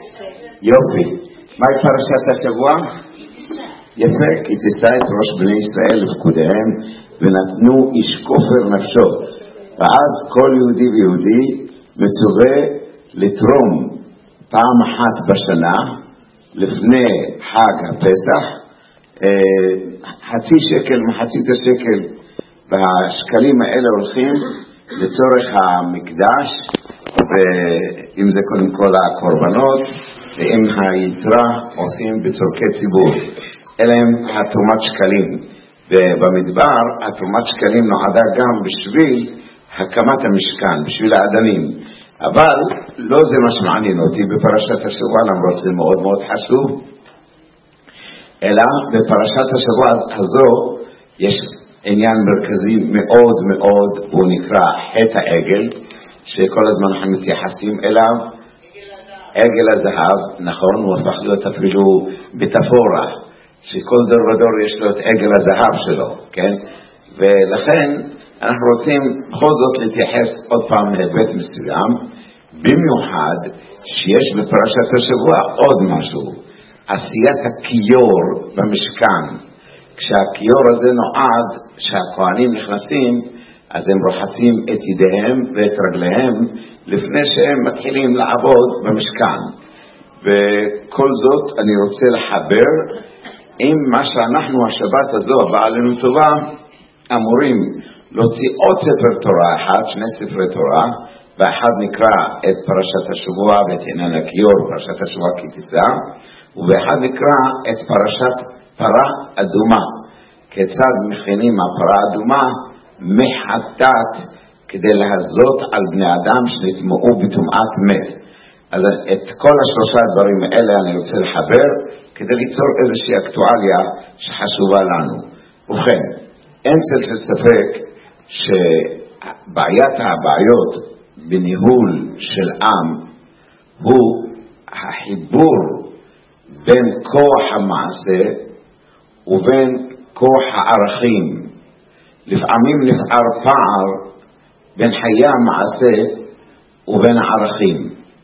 יופי. מהי פרשת השבוע? יפה, כי תישא את ראש בני ישראל לפקודיהם ונתנו איש כופר נפשו. ואז כל יהודי ויהודי מצווה לתרום פעם אחת בשנה לפני חג הפסח חצי שקל, מחצית השקל, והשקלים האלה הולכים לצורך המקדש, ואם זה קודם כל הקורבנות, ואם היתרה עושים בצורכי ציבור. אלה הם התרומת שקלים. ובמדבר התרומת שקלים נועדה גם בשביל הקמת המשכן, בשביל האדנים. אבל לא זה מה שמעניין אותי בפרשת השבוע, למרות זה מאוד מאוד חשוב. אלא בפרשת השבוע הזו יש עניין מרכזי מאוד מאוד, והוא נקרא חטא העגל, שכל הזמן אנחנו מתייחסים אליו. עגל הזהב, נכון, הוא הפך להיות אפילו מטאפורה, שכל דור ודור יש לו את עגל הזהב שלו, כן? ולכן אנחנו רוצים בכל זאת להתייחס עוד פעם להיבט מסוים, במיוחד שיש בפרשת השבוע עוד משהו, עשיית הכיור במשכן. כשהכיור הזה נועד, שהכהנים נכנסים, אז הם רוחצים את ידיהם ואת רגליהם לפני שהם מתחילים לעבוד במשכן. וכל זאת אני רוצה לחבר עם מה שאנחנו השבת הזו הבאה לנו טובה אמורים להוציא עוד ספר תורה אחד, שני ספרי תורה, ואחד נקרא את פרשת השבוע ואת עניין הכיור, פרשת השבוע כי תישא, ובאחד נקרא את פרשת פרה אדומה, כיצד מכינים הפרה אדומה מחטאת כדי להזות על בני אדם שנטמעו בטומאת מת. אז את כל השלושה הדברים האלה אני רוצה לחבר כדי ליצור איזושהי אקטואליה שחשובה לנו. ובכן, אין צל של ספק שבעיית הבעיות בניהול של עם הוא החיבור בין כוח המעשה ובין כוח הערכים. לפעמים נפער פער בין חיי המעשה ובין הערכים.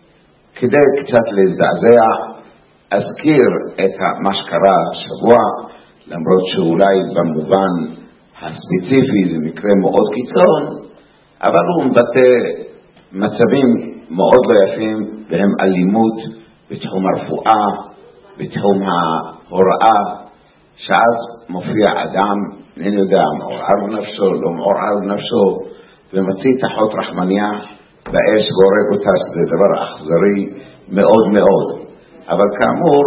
כדי קצת להזדעזע, אזכיר את מה שקרה השבוע, למרות שאולי במובן הספציפי זה מקרה מאוד קיצון, אבל הוא מבטא מצבים מאוד לא יפים, והם אלימות בתחום הרפואה, בתחום ההוראה, שאז מופיע אדם, אני יודע, מעורער בנפשו, לא מעורער בנפשו, ומציא תחות רחמניה באש והורג אותה, שזה דבר אכזרי מאוד מאוד. אבל כאמור,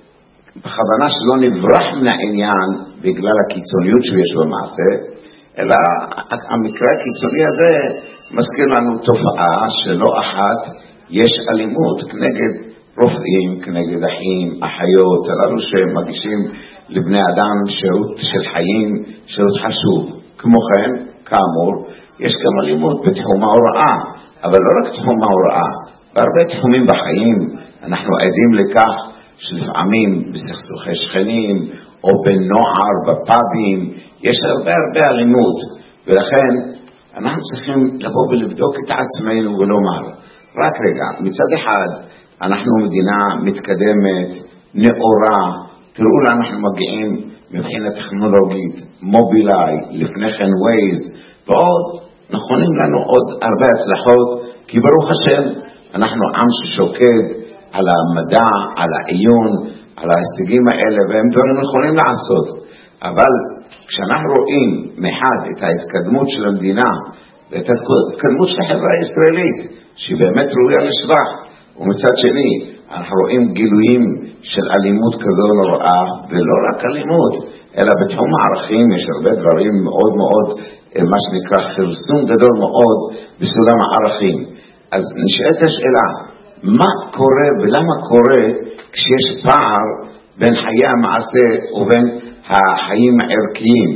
בכוונה שלא נברח מן העניין בגלל הקיצוניות שיש במעשה, אלא המקרה הקיצוני הזה מזכיר לנו תופעה שלא אחת יש אלימות כנגד רופאים, כנגד אחים, אחיות, הללו שמגישים לבני אדם שירות של חיים, שירות חשוב. כמו כן, כאמור, יש גם אלימות בתחום ההוראה, אבל לא רק תחום ההוראה, בהרבה תחומים בחיים אנחנו עדים לכך שלפעמים בסכסוכי שכנים או בנוער, בפאבים, יש הרבה אלימות, ולכן אנחנו צריכים לבוא ולבדוק את עצמנו ולומר, רק רגע, מצד אחד אנחנו מדינה מתקדמת, נאורה, תראו לאן אנחנו מגיעים מבחינה טכנולוגית, מובילאי, לפני כן ווייז, ועוד נכונים לנו עוד הרבה הצלחות, כי ברוך השם אנחנו עם ששוקד על המדע, על העיון, על ההישגים האלה, והם דברים יכולים לעשות. אבל כשאנחנו רואים מחד את ההתקדמות של המדינה, ואת ההתקדמות של החברה הישראלית, שהיא באמת ראויה לשבח, ומצד שני אנחנו רואים גילויים של אלימות כזו נוראה, ולא רק אלימות, אלא בתחום הערכים יש הרבה דברים מאוד מאוד, מה שנקרא חרסום גדול מאוד בסולם הערכים. אז נשאלת השאלה, מה קורה ולמה קורה כשיש פער בין חיי המעשה ובין החיים הערכיים,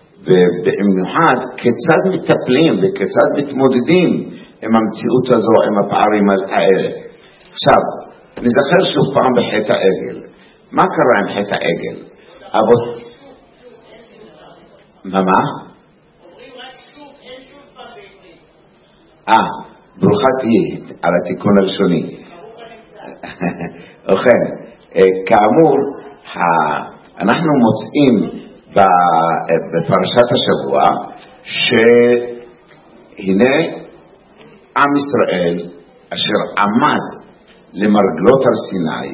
ובמיוחד כיצד מטפלים וכיצד מתמודדים עם המציאות הזו, עם הפערים האלה. עכשיו, נזכר שוב פעם בחטא העגל. מה קרה עם חטא העגל? מה? ברוכה תהיה על התיקון הראשוני. ובכן, כאמור, אנחנו מוצאים בפרשת השבוע שהנה עם ישראל אשר עמד למרגלות הר סיני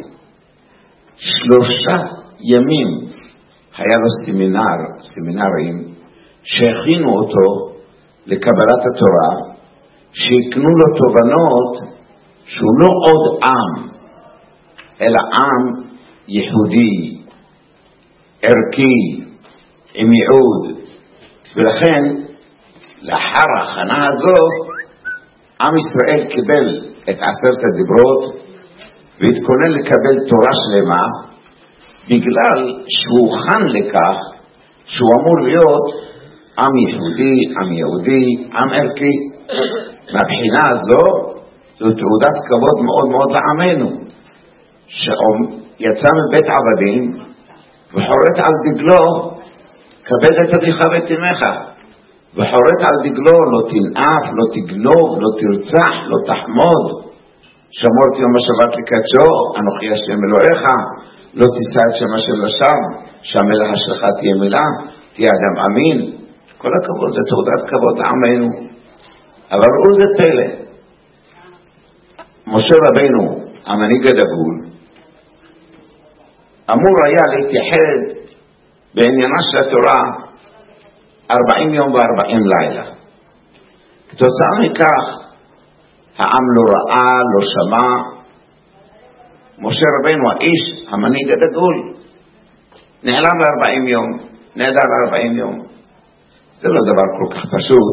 3 ימים היה לו סמינרים שהכינו אותו לקבלת התורה, שיקנו לו תובנות שהוא לא עוד עם אלא עם יהודי ערכי עם ייעוד. ולכן לאחר ההכנה הזאת עם ישראל קיבל את 10 הדיברות והתכונן לקבל תורה שלמה, בגלל שהוא הוכן לכך שהוא אמור להיות עם יהודי, עם יהודי, עם ערכי. מהבחינה הזו זו תעודת כבוד מאוד מאוד לעמנו, שיצא מבית עבדים וחורט על דגלו כבד את אביך ואת אמך, וחורט על דגלו לא תנאף, לא תגנוב, לא תרצח, לא תחמוד, שמור את יום השבת לקדשו, אנוכי השם אלוהיך, לא תישא את שם השם לשווא, שהמילה שלך תהיה מילה, תהיה אדם אמין. כל הכבוד, זה תעודת כבוד לעמנו. אבל ראו זה פלא, משה רבינו המנהיג הדגול אמור היה להתייחד בעניינה של התורה 40 יום ו40 לילה. כתוצאה מכך העם לא ראה, לא שמע. משה רבינו האיש המנהיג הדגול נעלם ל40 יום, נעדר ל40 יום. זה לא דבר כל כך פשוט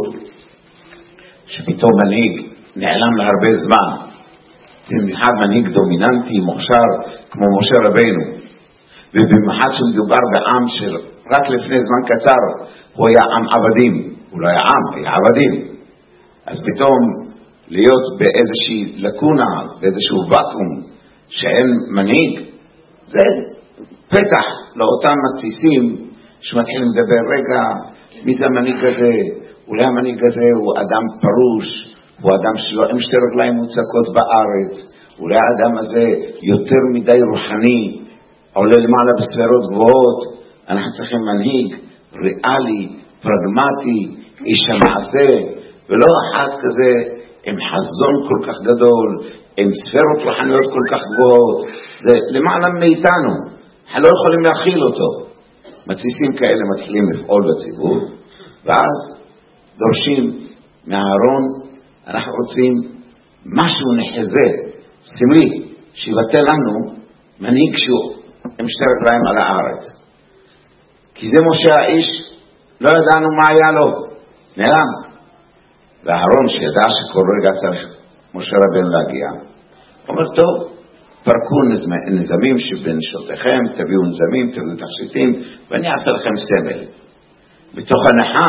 שפתאום מנהיג נעלם להרבה זמן, במיוחד מנהיג דומיננטי מוכשר כמו משה רבינו, ובמיוחד שמדובר בעם של רק לפני זמן קצר הוא היה עם עבדים, הוא לא היה עם, היה עבדים. אז פתאום להיות באיזושהי לקונה, באיזשהו וקום שאין מנהיג, זה פתח לאותם מתסיסים שמתחילים לדבר, רגע, מי זה המנהיג הזה? אולי המנהיג הזה הוא אדם פרוש, הוא אדם שלא עם 2 רגליים מוצקות בארץ, אולי האדם הזה יותר מדי רוחני, עולה למעלה בספירות גבוהות. אנחנו צריכים מנהיג ריאלי, פרגמטי, איש המעשה, ולא אחד כזה עם חזון כל כך גדול, עם ספירות רוחניות כל כך גבוהות. זה למעלה מאיתנו, אנחנו לא יכולים להכיל אותו. מתסיסים כאלה מתחילים לפעול בציבור, ואז דורשים מהארון, אנחנו רוצים משהו נחזה, סמלי, שיבטא לנו מנהיג שהוא עם 2 רגליים על הארץ. כי זה משה האיש, לא ידענו מה היה לו, נעלם. והארון שידע שכל רגע צריך משה רבינו להגיע, אומר, טוב, פרקו נזמים שבנשותיכם, תביאו נזמים, תביאו תכשיטים, ואני אעשה לכם סמל. בתוך הנחה,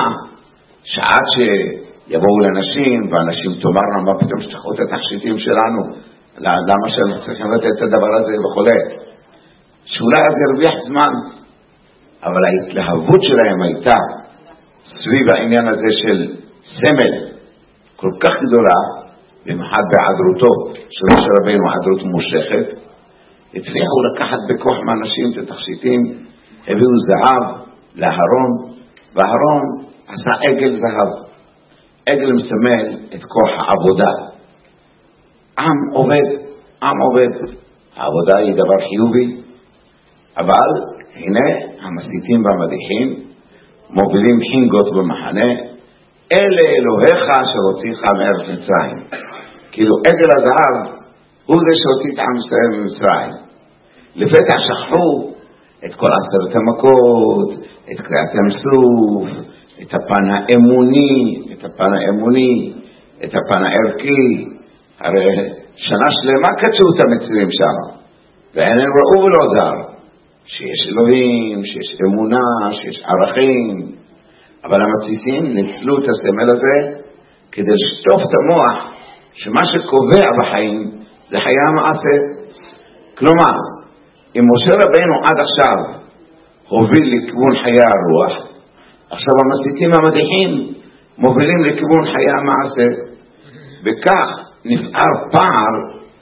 שעד שיבואו לאנשים, ואנשים תאמרנו, מה פתאום שתחו את התכשיטים שלנו, למה שאנחנו צריכים לתת את הדבר הזה וכולי. שאולי אז ירוויח זמן, אבל ההתלהבות שלהם הייתה סביב העניין הזה של סמל כל כך גדולה, במיוחד בהיעדרותו של משה רבינו, היעדרות מושכת, הצליחו לקחת בכוח מהאנשים את התכשיטים, הביאו זהב לאהרון, והאהרון עשה עגל זהב. עגל מסמל את כוח העבודה. עם עובד, עם עובד. העבודה היא דבר חיובי, אבל הנה המסיתים והמדיחים מובילים חינגות במחנה, אלה אלוהיך שהוציאך מארץ מצרים. כאילו עגל הזהב הוא זה שהוציא את עם ישראל ממצרים. לפתע שכחו את כל 10 המכות, את קריאת ים סוף, את הפן האמוני, את הפן הערכי. הרי שנה שלמה קדשו את המצרים שם, ואין ראו ולא זר, שיש אלוהים, שיש אמונה, שיש ערכים. אבל המתסיסים ניצלו את הסמל הזה כדי לשטוף את המוח שמה שקובע בחיים זה חיי המעשה. כלומר, אם משה רבינו עד עכשיו הוביל לכיוון חיי הרוח, עכשיו המסיתים המדיחים מובילים לכיוון חיי המעשה. וכך נפער פער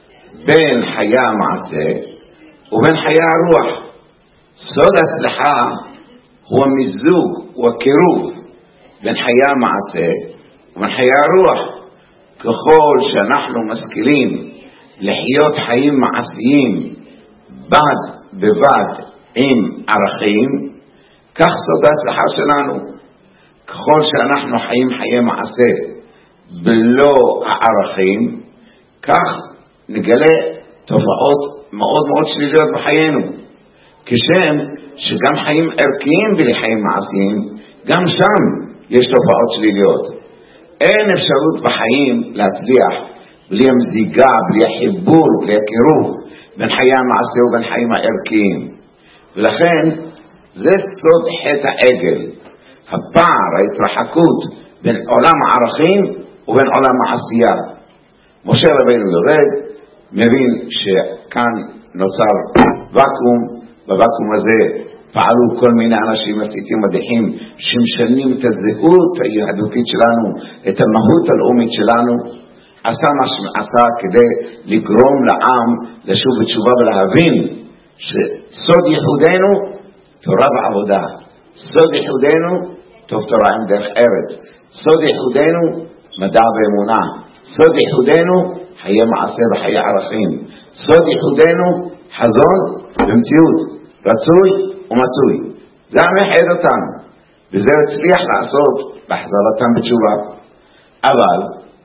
בין חיי המעשה ובין חיי הרוח. סוד הצלחה הוא המיזוג, הוא הקירוב בין חיי המעשה ובין חיי הרוח. ככל שאנחנו משכילים לחיות חיים מעשיים בד בבד עם ערכים, כך סוד ההצלחה שלנו. ככל שאנחנו חיים חיי מעשה בלא הערכים, כך נגלה תופעות מאוד מאוד שליליות בחיינו. כשם שגם חיים ערכיים בלי חיים מעשיים, גם שם יש תופעות שליליות. אין אפשרות בחיים להצליח בלי המזיגה, בלי החיבור, בלי הקירוב בין חיי המעשה ובין חיים הערכיים. ולכן זה סוד חטא העגל, הפער, ההתרחקות בין עולם הערכים ובין עולם העשייה. משה רבינו יורד, מבין שכאן נוצר וקום, בוואקום הזה פעלו כל מיני אנשים מסיתים מדהים שמשנים את הזהות היהדותית שלנו, את המהות הלאומית שלנו. עשה מה שעשה כדי לגרום לעם לשוב בתשובה ולהבין שסוד ייחודנו תורה ועבודה, סוד ייחודנו טוב תורה עם דרך ארץ, סוד ייחודנו מדע ואמונה, סוד ייחודנו חיי מעשה וחיי ערכים, סוד ייחודנו חזון ומציאות, רצוי ומצוי. זה המחד אותנו, וזה הצליח לעשות בהחזרתם בתשובה. אבל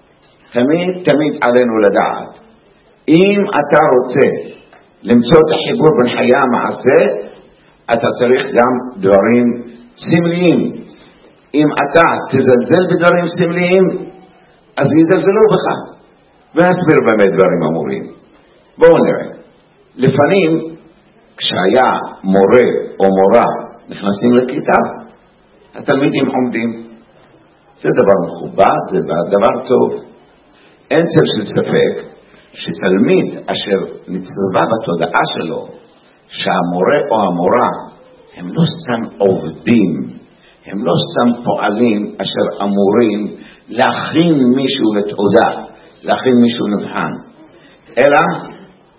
תמיד עלינו לדעת, אם אתה רוצה למצוא את החיבור בין חיי המעשה, אתה צריך גם דברים סמליים. אם אתה תזלזל בדברים סמליים, אז יזלזלו בך. ונסביר באמת דברים אמורים. בואו נראה. לפעמים כשהיה מורה או מורה נכנסים לכיתה, התלמידים עומדים. זה דבר מכובד, זה דבר טוב. אין צל של ספק שתלמיד אשר נצרבה בתודעה שלו שהמורה או המורה הם לא סתם עובדים, הם לא סתם פועלים אשר אמורים להכין מישהו לתעודה, להכין מישהו נבחן, אלא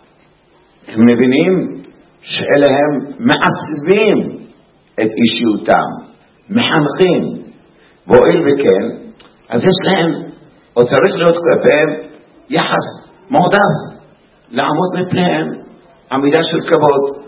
הם מבינים שאלה הם מעצבים את אישיותם, מחנכים, ואוהל וכן, אז יש להם או צריך להיות כלפיהם יחס מועדף, לעמוד מפניהם עמידה של כבוד.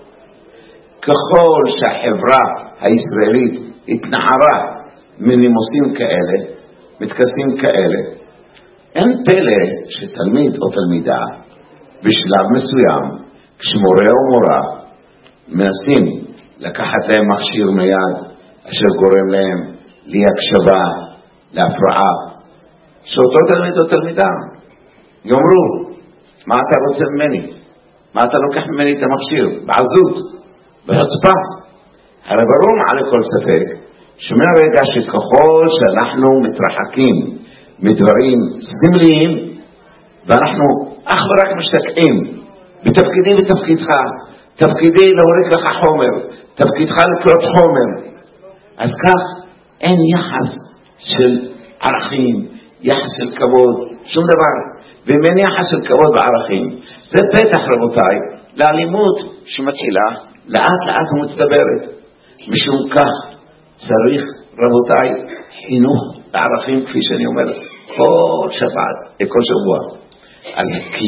ככל שהחברה הישראלית התנערה מנימוסים כאלה, מתכסים כאלה, אין פלא שתלמיד או תלמידה בשלב מסוים, כשמורה או מורה מנסים לקחת להם מכשיר מיד אשר גורם להם להקשבה, להפרעה, שאותו תלמיד או תלמידה יאמרו, מה אתה רוצה ממני? מה אתה לוקח ממני את המכשיר? בעזות, בחוצפה. הרי ברור מעל כל ספק שמהרגע שככל שאנחנו מתרחקים מדברים סמליים ואנחנו אך ורק משתקעים בתפקידי ותפקידך, תפקידי להוריד לך חומר, תפקידך לקרות חומר, אז כך אין יחס של ערכים, יחס של כבוד, שום דבר. ואם אין יחס של כבוד וערכים, זה פתח רבותיי לאלימות שמתחילה לאט לאט ומצטברת. משום כך צריך רבותיי חינוך לערכים, כפי שאני אומר כל שבת, כל שבוע. אז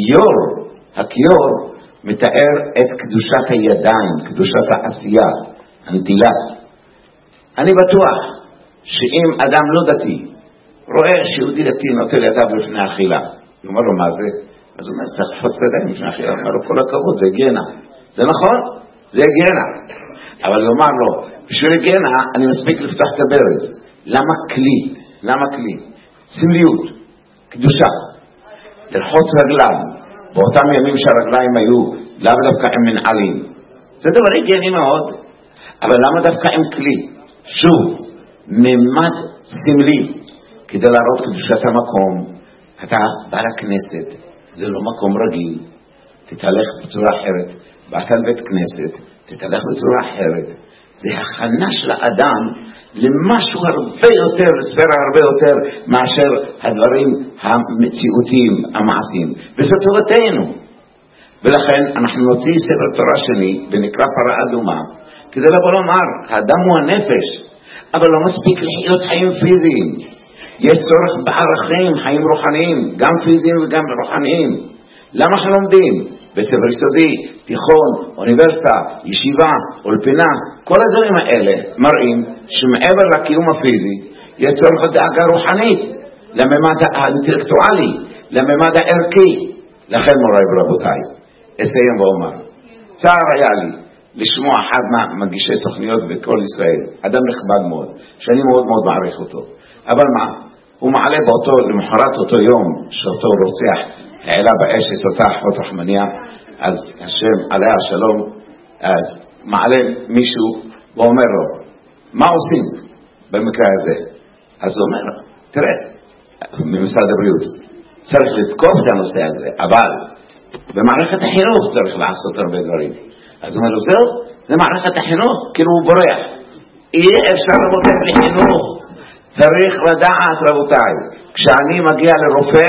הכיור מתאר את קדושת הידיים, קדושת העשייה, הנטילה. אני בטוח שאם אדם לא דתי רואה שיהודי דתי נוטל ידיו לפני אכילה, הוא אומר לו מה זה? אז הוא אומר צריך לחוץ ידיים לפני אכילה, הוא אומר לו כל הכבוד, זה היגיינה. זה נכון? זה היגיינה. אבל הוא אומר לו בשביל היגיינה אני מספיק לפתוח את הברז. למה כלי? למה כלי? סמליות, קדושה, ללחוץ רגליים באותם ימים שהרגליים היו לאו דווקא עם מנעלים, זה דבר היגייני מאוד. אבל למה דווקא עם כלי? שוב, ממד סמלי, כדי להראות קדושת המקום. אתה בא לכנסת, זה לא מקום רגיל, תתהלך בצורה אחרת. באת לבית כנסת, תתהלך בצורה אחרת. זה הכנה של האדם למשהו הרבה יותר, לספירה הרבה יותר מאשר הדברים המציאותיים, המעשיים. וזה טובתנו. ולכן אנחנו נוציא ספר תורה שני ונקרא פרה אדומה, כדי לבוא לומר, האדם הוא הנפש, אבל לא מספיק לחיות חיים פיזיים. יש צורך בערכים, חיים רוחניים, גם פיזיים וגם רוחניים. למה אנחנו לומדים? בספר יסודי, תיכון, אוניברסיטה, ישיבה, אולפנה, כל הדברים האלה מראים שמעבר לקיום הפיזי, יש צורך דאגה רוחנית, לממד האינטלקטואלי, לממד הערכי. לכן מוריי ורבותיי, אסיים ואומר, צער היה לי לשמוע אחד מגישי תוכניות בכל ישראל, אדם נכבד מאוד, שאני מאוד מאוד מעריך אותו. אבל מה? הוא מעלה באותו, למחרת אותו יום, שאותו רוצח העלה באש את אותה אחות רחמניה, אז השם עליה השלום, אז מעלה מישהו ואומר לו, מה עושים במקרה הזה? אז הוא אומר, תראה, ממשרד הבריאות, צריך לתקוף את הנושא הזה, אבל במערכת החינוך צריך לעשות הרבה דברים. אז הוא אומר לו, זהו, זה מערכת החינוך, כאילו הוא בורח. אי אפשר רבותיי בלי חינוך. צריך לדעת רבותיי, כשאני מגיע לרופא,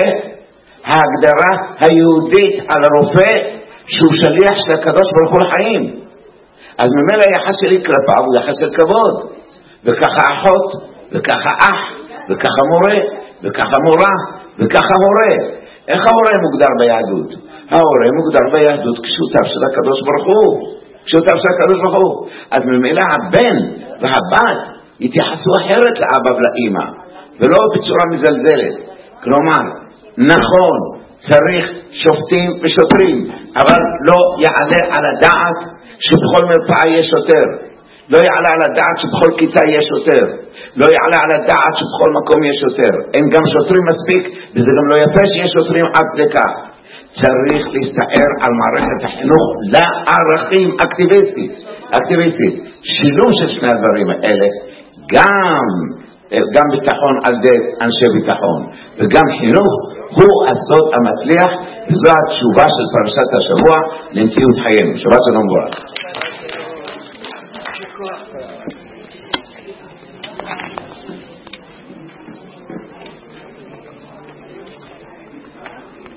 ההגדרה היהודית על הרופא, שהוא שליח של הקדוש ברוך הוא לחיים. אז ממילא היחס שלי כלפיו הוא יחס של כבוד. וככה אחות, וככה אח, וככה מורה, וככה מורה, וככה הורה. איך ההורה מוגדר ביהדות? ההורה מוגדר ביהדות כשותף של הקדוש ברוך הוא. כשותף של הקדוש ברוך הוא. אז ממילא הבן והבת יתייחסו אחרת לאבא ולאמא, ולא בצורה מזלזלת. כלומר, נכון, צריך שופטים ושוטרים, אבל לא יעלה על הדעת שבכל מרפאה יש שוטר. לא יעלה על הדעת שבכל כיתה יש שוטר. לא יעלה על הדעת שבכל מקום יש שוטר. אין גם שוטרים מספיק, וזה גם לא יפה שיש שוטרים עד לכך. צריך להסתער על מערכת החינוך לערכים אקטיביסטית. שילוב של שני הדברים האלה, גם ביטחון על ידי אנשי ביטחון, וגם חינוך, הוא הסוד המצליח, וזו התשובה של פרשת השבוע למציאות חיינו. שבת שלום וברכה.